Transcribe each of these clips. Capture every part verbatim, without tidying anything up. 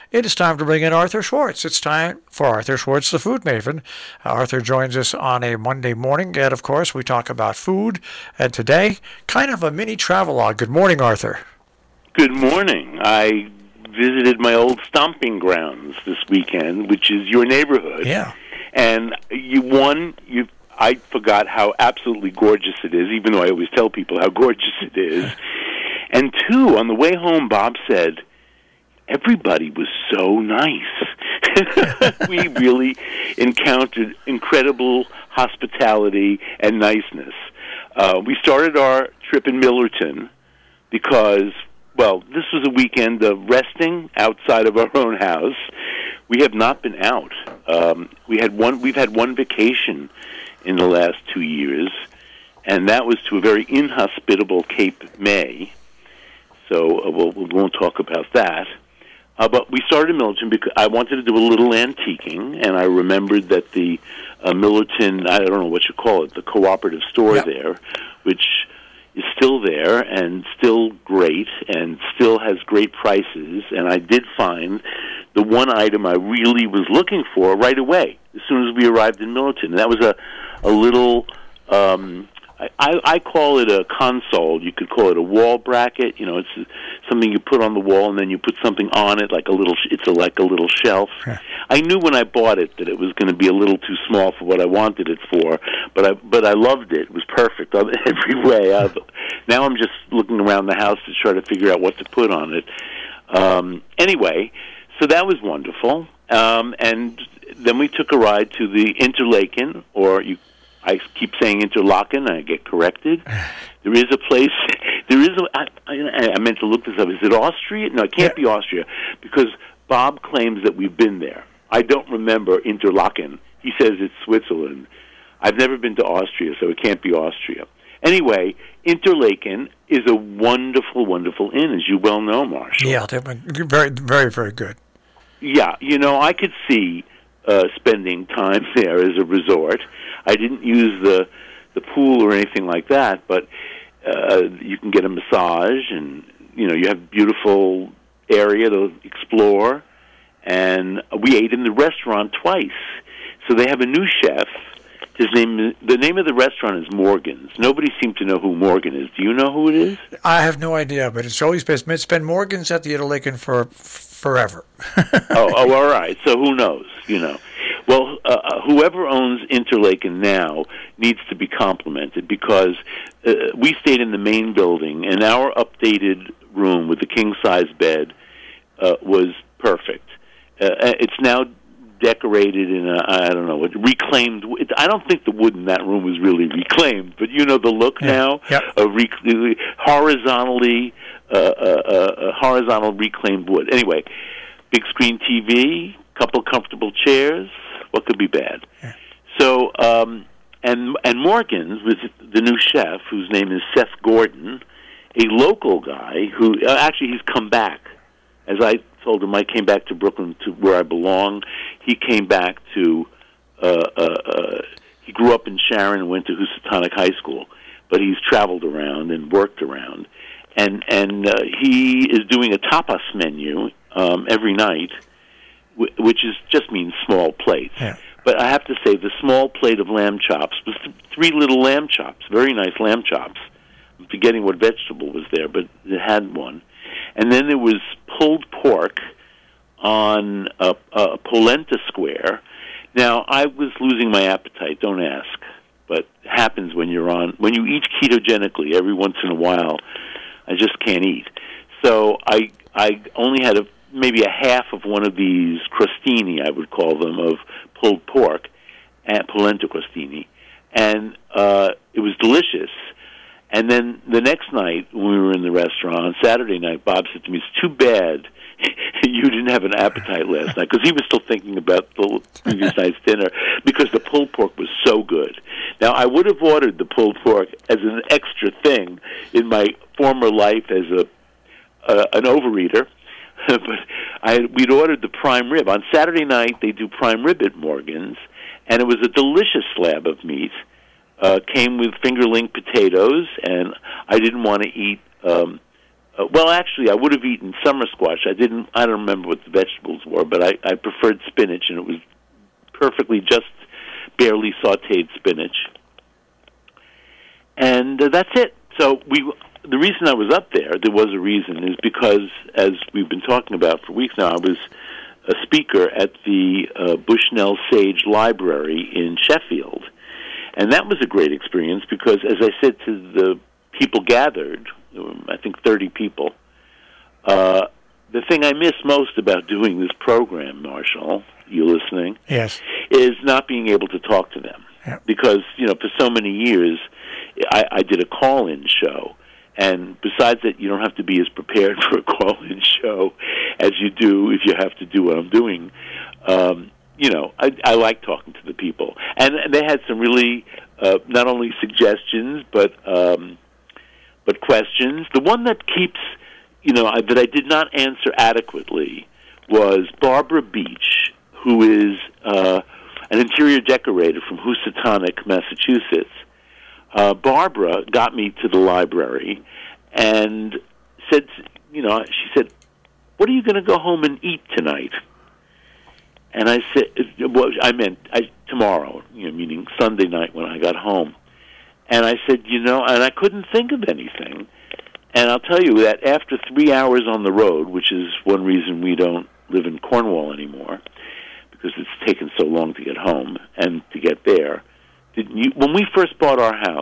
it is time to bring in Arthur Schwartz. It's time for Arthur Schwartz, the Food Maven. Uh, Arthur joins us on a Monday morning, and of course, we talk about food. And today, kind of a mini travelogue. Good morning, Arthur. Good morning. I visited my old stomping grounds this weekend, which is your neighborhood. Yeah. And you one, you I forgot how absolutely gorgeous it is, even though I always tell people how gorgeous it is. And two, on the way home, Bob said, everybody was so nice. We really encountered incredible hospitality and niceness. Uh, we started our trip in Millerton because, well, this was a weekend of resting outside of our own house. We have not been out. Um, we had one. We've had one vacation in the last two years, and that was to a very inhospitable Cape May. So uh, we'll, we won't talk about that. Uh, but we started in Millerton because I wanted to do a little antiquing, and I remembered that the uh, Millerton, I don't know what you call it, the cooperative store yep. there, which is still there and still great and still has great prices. And I did find the one item I really was looking for right away as soon as we arrived in Millerton. And that was a, a little... Um, I, I call it a console. You could call it a wall bracket. You know, it's something you put on the wall, and then you put something on it, like a little. It's a, like a little shelf. Yeah. I knew when I bought it that it was going to be a little too small for what I wanted it for, but I but I loved it. It was perfect on every way. I, now I'm just looking around the house to try to figure out what to put on it. Um, anyway, so that was wonderful, um, and then we took a ride to the Interlaken, or you. I keep saying Interlaken, and I get corrected. There is a place, there is a, I, I, I meant to look this up. Is it Austria? No, it can't yeah. be Austria, because Bob claims that we've been there. I don't remember Interlaken. He says it's Switzerland. I've never been to Austria, so it can't be Austria. Anyway, Interlaken is a wonderful, wonderful inn, as you well know, Marshall. Yeah, very, very, very good. Yeah, you know, I could see uh, spending time there as a resort. I didn't use the the pool or anything like that, but uh, you can get a massage, and you know you have beautiful area to explore. And we ate in the restaurant twice. So they have a new chef. His name, the name of the restaurant is Morgan's. Nobody seemed to know who Morgan is. Do you know who it is? I have no idea, but it's always been it's been Morgan's at the Interlaken for forever. oh, oh, all right. So who knows? You know. Well, uh, whoever owns Interlaken now needs to be complimented, because uh, we stayed in the main building, and our updated room with the king-size bed uh, was perfect. Uh, it's now decorated in a, I don't know, what reclaimed. It, I don't think the wood in that room was really reclaimed, but you know the look yeah. now, yep. a rec- horizontally, uh, uh, uh, horizontal reclaimed wood. Anyway, big screen T V, couple comfortable chairs. What could be bad? Yeah. So, um, and and Morgan's with the new chef, whose name is Seth Gordon, a local guy who uh, actually he's come back. As I told him, I came back to Brooklyn, to where I belong. He came back to. Uh, uh, uh, he grew up in Sharon and went to Housatonic High School, but he's traveled around and worked around, and and uh, he is doing a tapas menu um, every night, which is just means small plates. Yeah. But I have to say, the small plate of lamb chops was th- three little lamb chops, very nice lamb chops. I'm forgetting what vegetable was there, but it had one. And then there was pulled pork on a, a polenta square. Now, I was losing my appetite, don't ask, but it happens when you're on, when you eat ketogenically every once in a while, I just can't eat. So I I only had a maybe a half of one of these crostini, I would call them, of pulled pork, and polenta crostini, and uh, it was delicious. And then the next night, when we were in the restaurant, on Saturday night, Bob said to me, it's too bad you didn't have an appetite last night, because he was still thinking about the previous night's dinner, because the pulled pork was so good. Now, I would have ordered the pulled pork as an extra thing in my former life as a uh, an overeater, but I we'd ordered the prime rib. On Saturday night, they do prime rib at Morgan's, and it was a delicious slab of meat. Uh, came with fingerling potatoes, and I didn't want to eat um, Uh, well, actually, I would have eaten summer squash. I didn't. I don't remember what the vegetables were, but I, I preferred spinach, and it was perfectly just barely sautéed spinach. And uh, that's it. So we. The reason I was up there, there was a reason, is because, as we've been talking about for weeks now, I was a speaker at the uh, Bushnell Sage Library in Sheffield. And that was a great experience because, as I said to the people gathered, I think thirty people, uh, the thing I miss most about doing this program, Marshall, you listening? Yes. Is not being able to talk to them. Yeah. Because, you know, for so many years, I, I did a call-in show. And besides that, you don't have to be as prepared for a call-in show as you do if you have to do what I'm doing. Um, you know, I, I like talking to the people. And, and they had some really, uh, not only suggestions, but um, but questions. The one that keeps, you know, I, that I did not answer adequately was Barbara Beach, who is uh, an interior decorator from Housatonic, Massachusetts. Uh, Barbara got me to the library and said, you know, she said, "What are you going to go home and eat tonight?" And I said, well, I meant I, tomorrow, you know, meaning Sunday night when I got home. And I said, you know, and I couldn't think of anything. And I'll tell you that after three hours on the road, which is one reason we don't live in Cornwall anymore, because it's taken so long to get home and to get there. Did you, when we first bought our house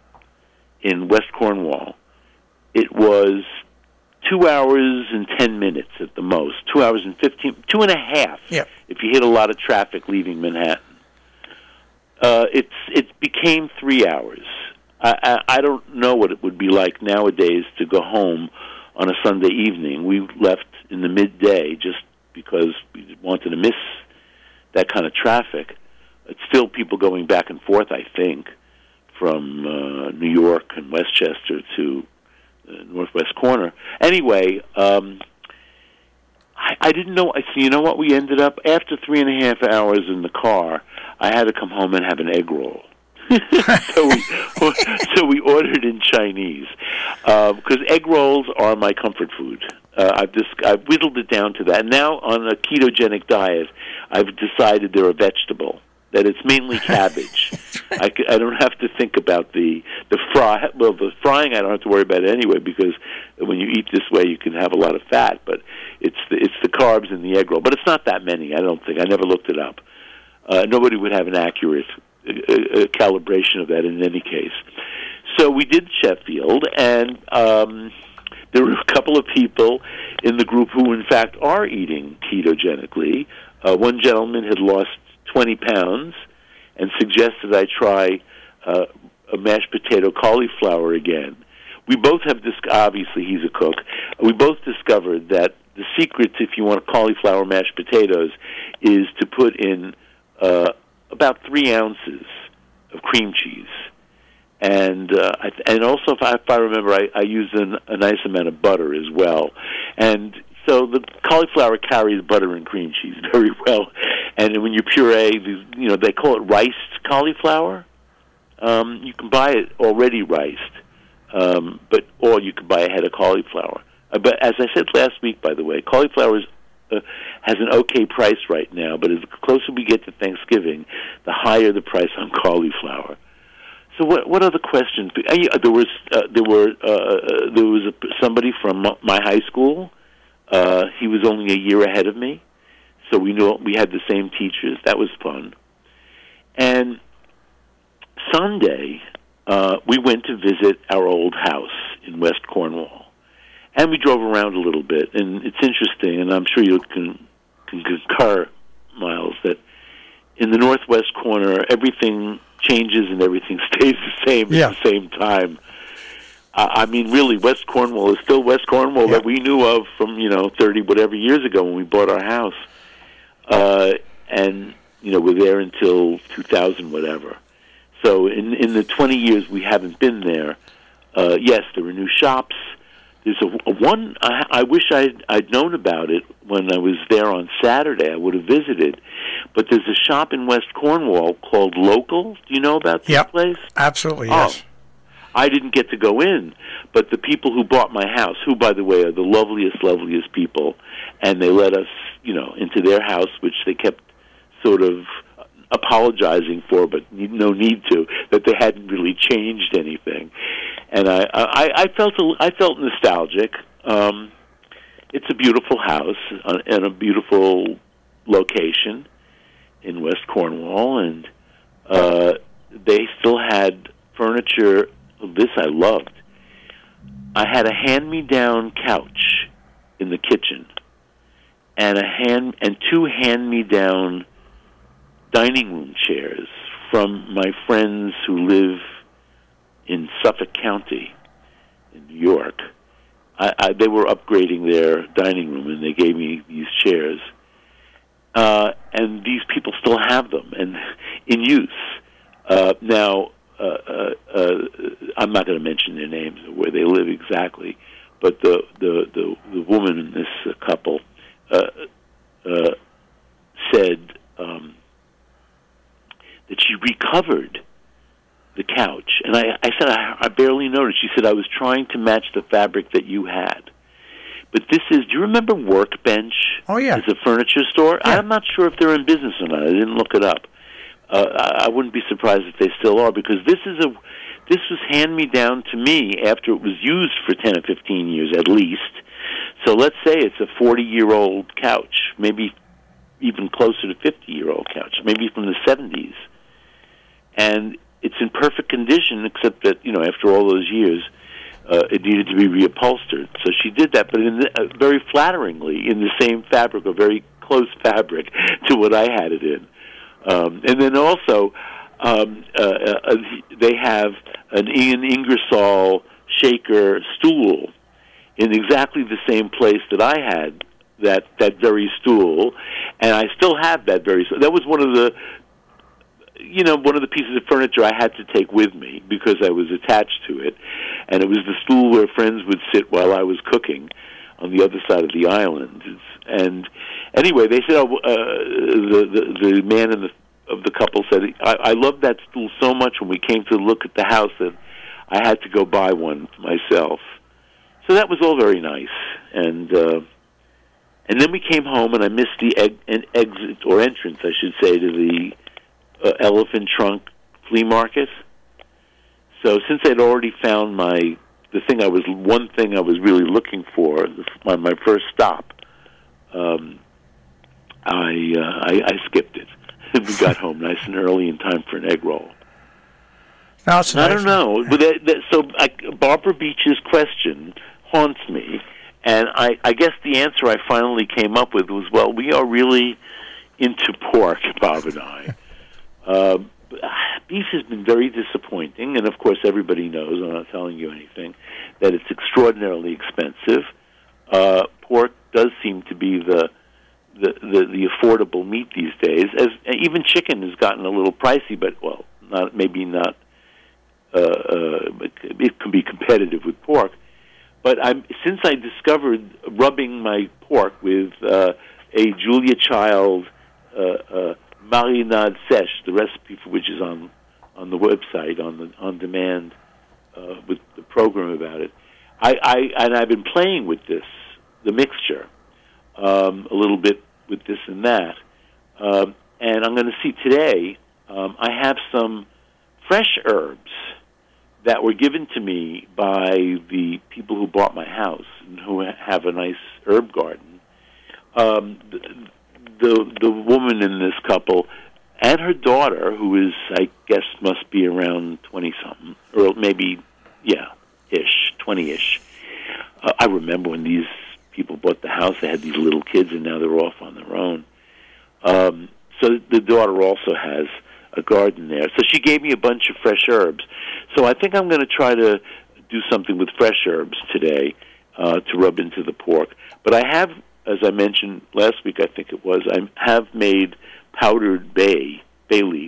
in West Cornwall, it was two hours and ten minutes at the most, two hours and fifteen, two and a half. Yep. If you hit a lot of traffic leaving Manhattan. Uh, it's it became three hours. I, I I don't know what it would be like nowadays to go home on a Sunday evening. We left in the midday just because we wanted to miss that kind of traffic. It's still people going back and forth, I think, from uh, New York and Westchester to the northwest corner. Anyway, um, I, I didn't know. So you know what? We ended up, after three and a half hours in the car, I had to come home and have an egg roll. so we so we ordered in Chinese because uh, egg rolls are my comfort food. Uh, I've just I've whittled it down to that. And now on a ketogenic diet, I've decided they're a vegetable. That it's mainly cabbage. I, I don't have to think about the the fry. Well, the frying I don't have to worry about it anyway because when you eat this way, you can have a lot of fat. But it's the, it's the carbs in the egg roll. But it's not that many. I don't think. I never looked it up. Uh, nobody would have an accurate uh, uh, calibration of that in any case. So we did Sheffield, and um, there were a couple of people in the group who, in fact, are eating ketogenically. Uh, one gentleman had lost twenty pounds and suggested I try uh, a mashed potato cauliflower again. We both have, dis- obviously he's a cook, we both discovered that the secret, if you want cauliflower mashed potatoes, is to put in uh, about three ounces of cream cheese. And uh, I th- and also, if I, if I remember, I, I use an, a nice amount of butter as well. And so the cauliflower carries butter and cream cheese very well. And when you puree, these, you know, they call it riced cauliflower. Um, you can buy it already riced, um, but or you can buy a head of cauliflower. Uh, but as I said last week, by the way, cauliflower is, uh, has an okay price right now. But as closer we get to Thanksgiving, the higher the price on cauliflower. So what what other questions? There was uh, there were uh, there was a, somebody from my high school. Uh, he was only a year ahead of me, so we knew we had the same teachers. That was fun. And Sunday, uh, we went to visit our old house in West Cornwall, and we drove around a little bit. And it's interesting, and I'm sure you can, can concur, Miles, that in the northwest corner, everything changes and everything stays the same yeah. at the same time. I mean, really, West Cornwall is still West Cornwall yeah. that we knew of from, you know, thirty whatever years ago when we bought our house. Uh, and, you know, we're there until two thousand whatever. So in in the twenty years we haven't been there, uh, yes, there were new shops. There's a, a one, I, I wish I'd, I'd known about it when I was there on Saturday. I would have visited. But there's a shop in West Cornwall called Local. Do you know about this yep. place? Absolutely, yes. Oh. I didn't get to go in, but the people who bought my house, who, by the way, are the loveliest, loveliest people, and they let us, you know, into their house, which they kept sort of apologizing for, but no need to, that they hadn't really changed anything. And I, I, I felt, a, I felt nostalgic. Um, it's a beautiful house uh, and a beautiful location in West Cornwall, and uh, they still had furniture. This I loved. I had a hand-me-down couch in the kitchen, and a hand and two hand-me-down dining room chairs from my friends who live in Suffolk County, in New York. I, I, they were upgrading their dining room, and they gave me these chairs. Uh, and these people still have them and in use. Uh, now, uh, uh, uh, I'm not going to mention their names or where they live exactly, but the the, the, the woman in this uh, couple uh, uh, said um, that she recovered the couch. And I, I said, I, I barely noticed. She said, I was trying to match the fabric that you had. But this is, do you remember Workbench? Oh, yeah. It's a furniture store. Yeah. I'm not sure if they're in business or not. I didn't look it up. Uh, I, I wouldn't be surprised if they still are, because this is a, this was hand-me-down to me after it was used for ten or fifteen years at least. So let's say it's a forty-year-old couch, maybe even closer to fifty-year-old couch, maybe from the seventies. And it's in perfect condition, except that, you know, after all those years, uh, it needed to be reupholstered. So she did that, but in the, uh, very flatteringly, in the same fabric, or very close fabric to what I had it in. Um, and then also, um, uh, uh, they have an Ian Ingersoll shaker stool in exactly the same place that I had that that very stool, and I still have that very stool. That was one of the, you know, one of the pieces of furniture I had to take with me because I was attached to it, and it was the stool where friends would sit while I was cooking on the other side of the island. And anyway, they said, oh, uh, the, the the man in the of the couple said, I, I loved that stool so much when we came to look at the house that I had to go buy one myself. So that was all very nice, and uh, and then we came home, and I missed the eg- an exit or entrance, I should say, to the uh, Elephant Trunk flea market. So since I'd already found my the thing I was one thing I was really looking for, my my first stop, um, I, uh, I I skipped it. We got home nice and early in time for an egg roll. Now, it's I nice. don't know. But that, that, so I, Barbara Beach's question haunts me, and I, I guess the answer I finally came up with was, well, we are really into pork, Bob and I. uh, beef has been very disappointing, and of course everybody knows, I'm not telling you anything, that it's extraordinarily expensive. Uh, pork does seem to be the The, the the affordable meat these days. As even chicken has gotten a little pricey, but well, not maybe not. Uh, uh, it can be competitive with pork. But I'm since I discovered rubbing my pork with uh, a Julia Child uh, uh, marinade sèche, the recipe for which is on on the website on the on demand uh, with the program about it. I, I and I've been playing with this the mixture. Um, a little bit with this and that. Um, and I'm going to see today, um, I have some fresh herbs that were given to me by the people who bought my house and who have a nice herb garden. Um, the, the, the woman in this couple and her daughter, who is, I guess, must be around twenty-something, or maybe, yeah, ish, twenty-ish. Uh, I remember when these people bought the house, they had these little kids, and now they're off on their own. Um, so the daughter also has a garden there. So she gave me a bunch of fresh herbs. So I think I'm going to try to do something with fresh herbs today uh, to rub into the pork. But I have, as I mentioned last week, I think it was, I have made powdered bay, bay leaf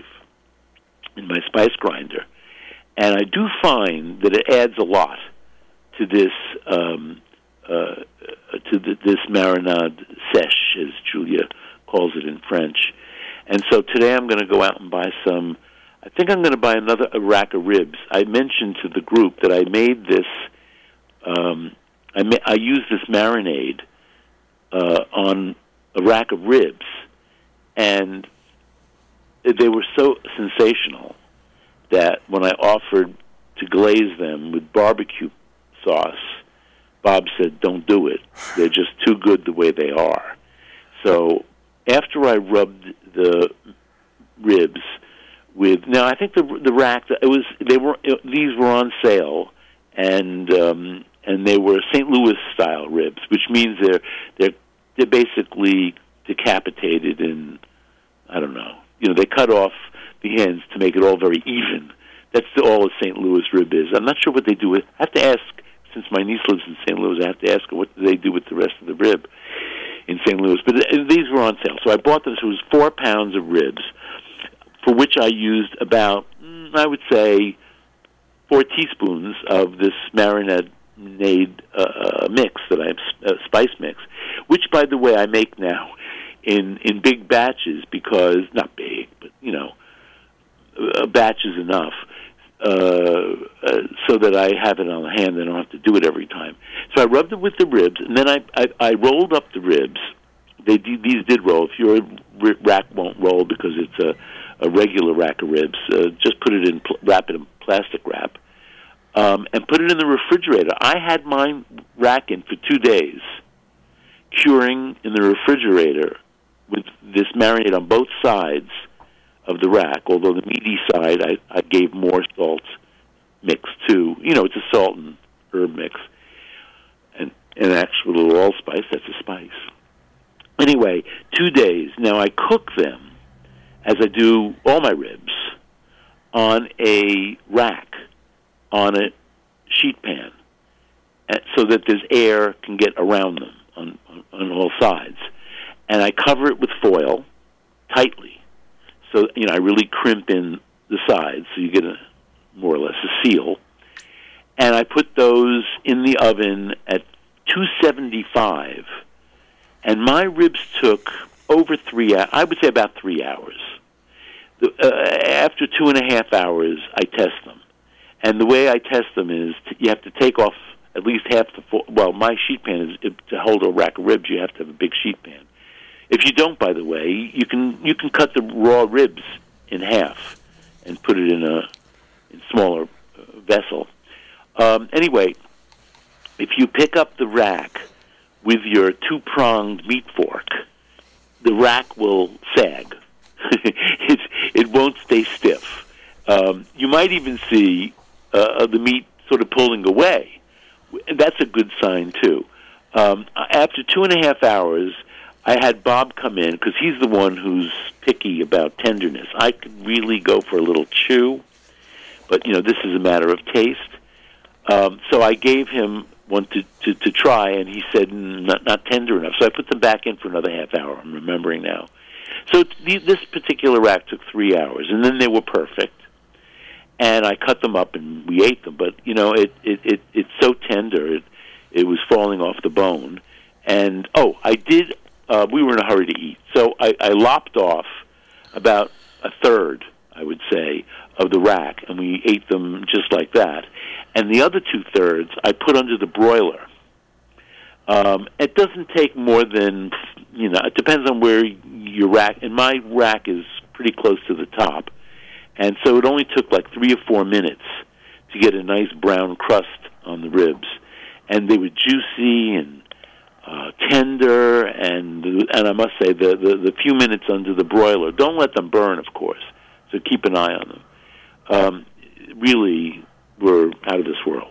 in my spice grinder. And I do find that it adds a lot to this um Uh, to the, this marinade sèche, as Julia calls it in French. And so today I'm going to go out and buy some, I think I'm going to buy another a rack of ribs. I mentioned to the group that I made this. Um, I ma- I used this marinade uh, on a rack of ribs, and they were so sensational that when I offered to glaze them with barbecue sauce, Bob said, "Don't do it. They're just too good the way they are." So after I rubbed the ribs with, now I think the the rack, it was they were it, these were on sale, and um, and they were Saint Louis style ribs, which means they're they're they're basically decapitated in, I don't know, you know, they cut off the ends to make it all very even. That's all a Saint Louis rib is. I'm not sure what they do with. I have to ask, since my niece lives in Saint Louis, I have to ask her what do they do with the rest of the rib in Saint Louis. But uh, these were on sale, so I bought them. So it was four pounds of ribs, for which I used about, mm, I would say, four teaspoons of this marinade uh, mix that I have, uh, spice mix, which, by the way, I make now in in big batches because not big, but you know, a batch is enough. Uh, uh, so that I have it on hand and I don't have to do it every time. So I rubbed it with the ribs, and then I I, I rolled up the ribs. They do, these did roll. If your rack won't roll because it's a, a regular rack of ribs, uh, just put it in, wrap it in plastic wrap, um, and put it in the refrigerator. I had mine rack in for two days, curing in the refrigerator with this marinade on both sides of the rack, although the meaty side I, I gave more salt mix to. You know, it's a salt and herb mix. And and actually a little allspice, that's a spice. Anyway, two days. Now I cook them, as I do all my ribs, on a rack, on a sheet pan, so that there's air can get around them on, on, on all sides. And I cover it with foil tightly. So, you know, I really crimp in the sides so you get a more or less a seal. And I put those in the oven at two seventy-five. And my ribs took over three, I would say about three hours. The, uh, after two and a half hours, I test them. And the way I test them is t- you have to take off at least half the, fo- well, my sheet pan is, to hold a rack of ribs, you have to have a big sheet pan. If you don't, by the way, you can you can cut the raw ribs in half and put it in a in smaller uh, vessel. Um, anyway, if you pick up the rack with your two-pronged meat fork, the rack will sag. it it won't stay stiff. Um, you might even see uh, the meat sort of pulling away. That's a good sign too. Um, after two and a half hours, I had Bob come in because he's the one who's picky about tenderness. I could really go for a little chew, but, you know, this is a matter of taste. Um, so I gave him one to, to, to try, and he said, not, not tender enough. So I put them back in for another half hour, I'm remembering now. So th- this particular rack took three hours, and then they were perfect. And I cut them up, and we ate them. But, you know, it, it, it it's so tender, it, it was falling off the bone. And, oh, I did... Uh, we were in a hurry to eat. So I, I lopped off about a third, I would say, of the rack, and we ate them just like that. And the other two-thirds I put under the broiler. Um, it doesn't take more than, you know, it depends on where your rack, and my rack is pretty close to the top. And so it only took like three or four minutes to get a nice brown crust on the ribs. And they were juicy and Uh, tender, and and I must say, the, the, the few minutes under the broiler, don't let them burn, of course, so keep an eye on them, um, really were out of this world.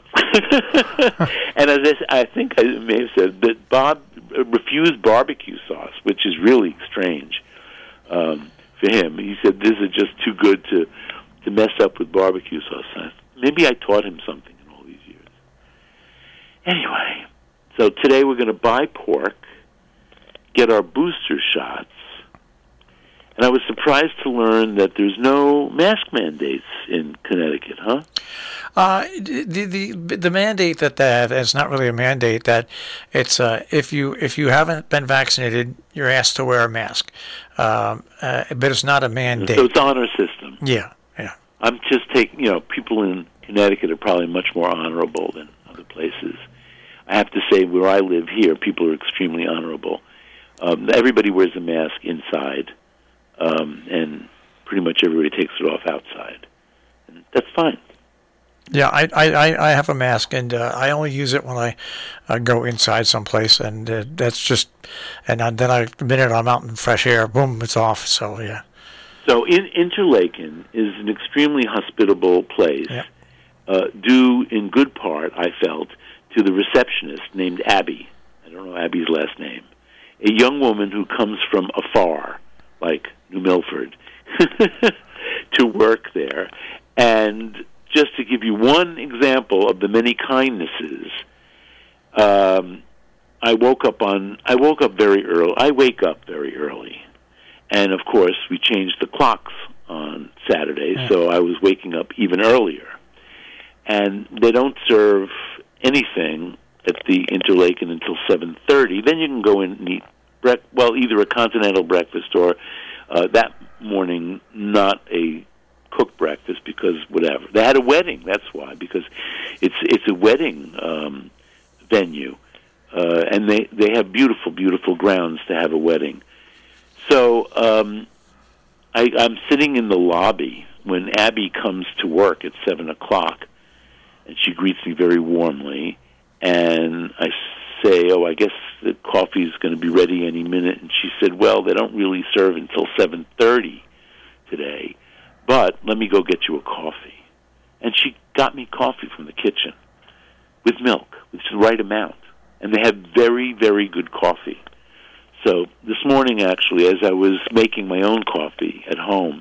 And as I, I think I may have said, that Bob refused barbecue sauce, which is really strange um, for him. He said, this is just too good to, to mess up with barbecue sauce. Maybe I taught him something in all these years. Anyway... So today we're going to buy pork, get our booster shots, and I was surprised to learn that there's no mask mandates in Connecticut, huh? Uh, the the the mandate that they have, it's not really a mandate. That it's uh, if you if you haven't been vaccinated, you're asked to wear a mask, um, uh, but it's not a mandate. So it's honor system. Yeah, yeah. I'm just taking, you know, people in Connecticut are probably much more honorable than other places. I have to say, where I live here, people are extremely honorable. Um, everybody wears a mask inside, um, and pretty much everybody takes it off outside. And that's fine. Yeah, I, I, I have a mask, and uh, I only use it when I uh, go inside someplace, and uh, that's just, and then I, the minute I'm out in fresh air, boom, it's off. So yeah. So in, Interlaken is an extremely hospitable place, Yep. uh, due in good part, I felt, to the receptionist named Abby. I don't know Abby's last name. A young woman who comes from afar, like New Milford, to work there. And just to give you one example of the many kindnesses, um, I woke up on. I woke up very early. I wake up very early, and of course we changed the clocks on Saturday, Yeah. so I was waking up even earlier. And they don't serve anything at the Interlaken until seven thirty. Then you can go in and eat brec- well, either a continental breakfast or uh, that morning not a cooked breakfast, because whatever. They had a wedding, that's why, because it's it's a wedding um, venue, uh, and they, they have beautiful, beautiful grounds to have a wedding. So um, I, I'm sitting in the lobby when Abby comes to work at seven o'clock, and she greets me very warmly, and I say, oh, I guess the coffee is going to be ready any minute, and she said, well, they don't really serve until seven thirty today, but let me go get you a coffee. And she got me coffee from the kitchen with milk, which is the right amount, and they have very, very good coffee. So this morning, actually, as I was making my own coffee at home,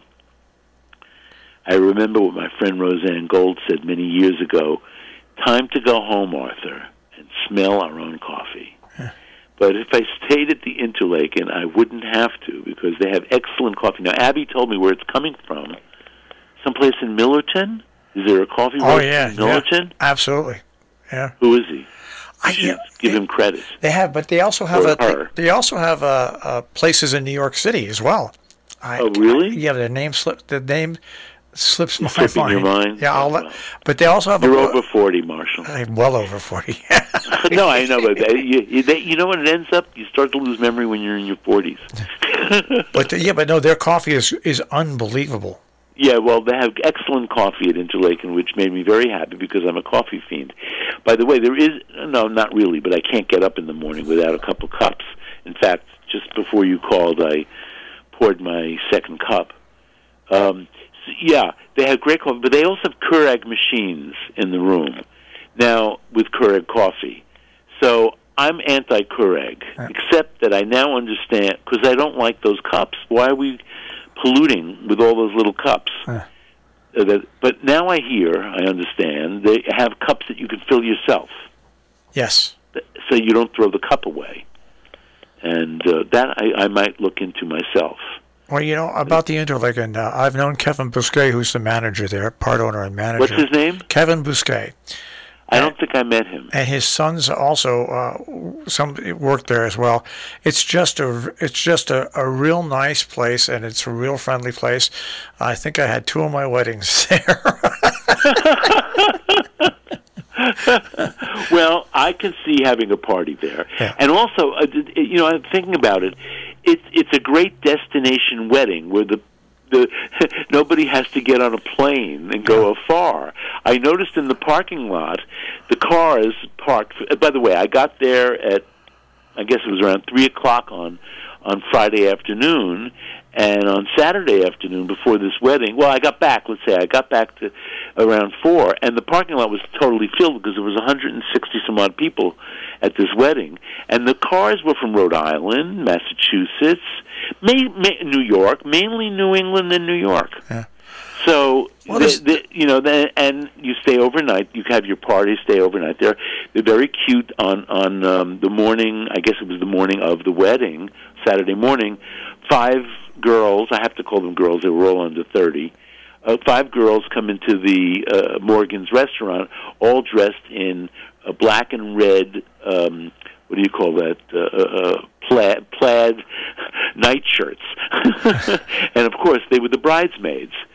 I remember what my friend Roseanne Gold said many years ago, time to go home, Arthur, and smell our own coffee. Huh. But if I stayed at the Interlaken, I wouldn't have to, because they have excellent coffee. Now, Abby told me where it's coming from. Someplace in Millerton? Is there a coffee Oh, roaster yeah, in Millerton? yeah, absolutely. Yeah. Who is he? I, should yeah, give they, him credit. They have, but they also have Or a her. they also have uh, uh, places in New York City as well. I, Oh, really? I, yeah, their name slip. The name slips my Slipping mind. your mind? Yeah, I'll Oh, let, well. but they also have. You're a, over forty, Marshall. I'm well over forty. No, I know, but you, you, they, you know what it ends up? You start to lose memory when you're in your forties. But the, yeah, but no, their coffee is is unbelievable. Yeah, well, they have excellent coffee at Interlaken, which made me very happy because I'm a coffee fiend. By the way, there is, no, not really, but I can't get up in the morning without a couple cups. In fact, just before you called, I poured my second cup. Um, so, yeah, they have great coffee, but they also have Keurig machines in the room now with Keurig coffee. So I'm anti-Keurig, Yeah. except that I now understand, because I don't like those cups. Why are we polluting with all those little cups? Huh. Uh, that, but now I hear, I understand, they have cups that you can fill yourself, Yes. so you don't throw the cup away. And uh, that I, I might look into myself. Well, you know, about the Interlaken, uh, I've known Kevin Bousquet, who's the manager there, part owner and manager. What's his name? Kevin Bousquet. I don't think I met him. And his sons also uh, some work there as well. It's just a it's just a, a real nice place, and it's a real friendly place. I think I had two of my weddings there. Well, I can see having a party there. Yeah. And also, uh, you know, I'm thinking about it. It's it's a great destination wedding where the the nobody has to get on a plane and go afar. I noticed in the parking lot, the cars parked. By the way, I got there at, I guess it was around three o'clock on on Friday afternoon, and on Saturday afternoon before this wedding. Well, I got back. Let's say I got back to around four, and the parking lot was totally filled because there was one hundred sixty some odd people at this wedding, and the cars were from Rhode Island, Massachusetts, May, May, New York, mainly New England and New York. Yeah. So, Well, the, this- the, you know, the, and you stay overnight. You have your party, stay overnight. They're they're very cute on on um, the morning. I guess it was the morning of the wedding, Saturday morning. Five girls. I have to call them girls. They were all under thirty. Uh, five girls come into the uh, Morgan's restaurant, all dressed in uh, black and red. Um, what do you call that? Uh, uh, plaid, plaid nightshirts, and of course they were the bridesmaids.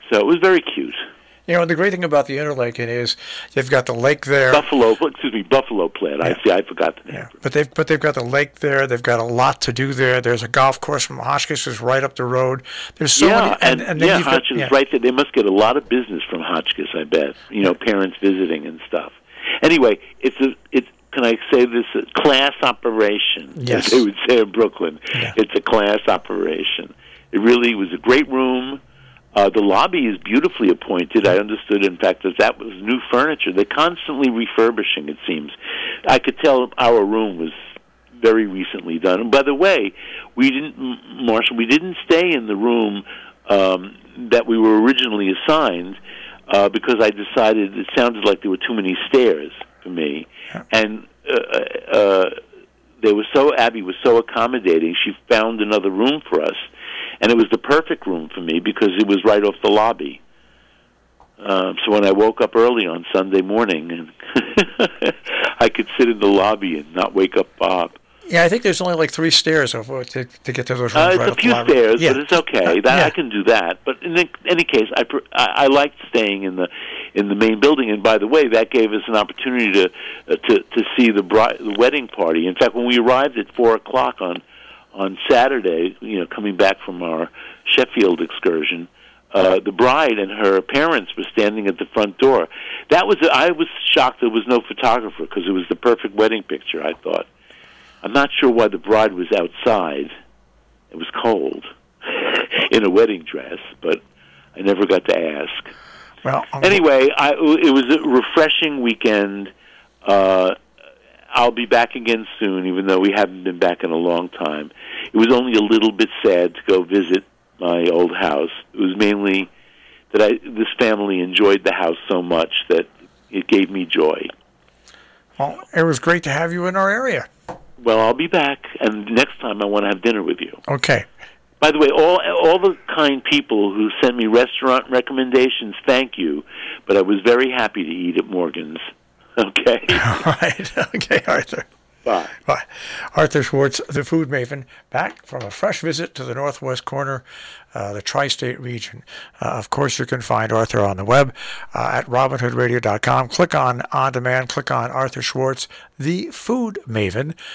So it was very cute. You know, the great thing about the Interlaken is they've got the lake there. Buffalo, excuse me, Buffalo Platte. Yeah. I see. I forgot the name. Yeah, but they've but they've got the lake there. They've got a lot to do there. There's a golf course from Hotchkiss is right up the road. There's so yeah, many. And, and, and yeah, Hotchkiss is yeah. right there. They must get a lot of business from Hotchkiss, I bet. You know, parents visiting and stuff. Anyway, it's a it's. Can I say this? A class operation, yes. as they would say in Brooklyn. Yeah. It's a class operation. It really was a great room. Uh, the lobby is beautifully appointed. I understood, in fact, that that was new furniture. They're constantly refurbishing, it seems. I could tell our room was very recently done. And by the way, we didn't, Marshall, we didn't stay in the room um, that we were originally assigned uh, because I decided it sounded like there were too many stairs for me. Yeah. And uh, uh, they were so, Abby was so accommodating, she found another room for us. And it was the perfect room for me because it was right off the lobby. Uh, so when I woke up early on Sunday morning, and I could sit in the lobby and not wake up Bob. Yeah, I think there's only like three stairs to, to get to those rooms. Uh, it's right a few stairs, yeah. but it's okay. That yeah. I can do that. But in any case, I, I I liked staying in the in the main building. And by the way, that gave us an opportunity to uh, to to see the bride, the wedding party. In fact, when we arrived at four o'clock on. on Saturday, you know, coming back from our Sheffield excursion, uh, the bride and her parents were standing at the front door. That was, I was shocked there was no photographer because it was the perfect wedding picture, I thought. I'm not sure why the bride was outside. It was cold in a wedding dress, but I never got to ask. Well, um, anyway, I, it was a refreshing weekend. Uh, I'll be back again soon, even though we haven't been back in a long time. It was only a little bit sad to go visit my old house. It was mainly that I, this family enjoyed the house so much that it gave me joy. Well, it was great to have you in our area. Well, I'll be back, and next time I want to have dinner with you. Okay. By the way, all all the kind people who sent me restaurant recommendations, thank you, but I was very happy to eat at Morgan's. Okay. All right. Okay, Arthur. Bye. Bye. Arthur Schwartz, the food maven, back from a fresh visit to the northwest corner, uh, the tri-state region. Uh, of course, you can find Arthur on the web uh, at robin hood radio dot com. Click on On Demand. Click on Arthur Schwartz, the food maven.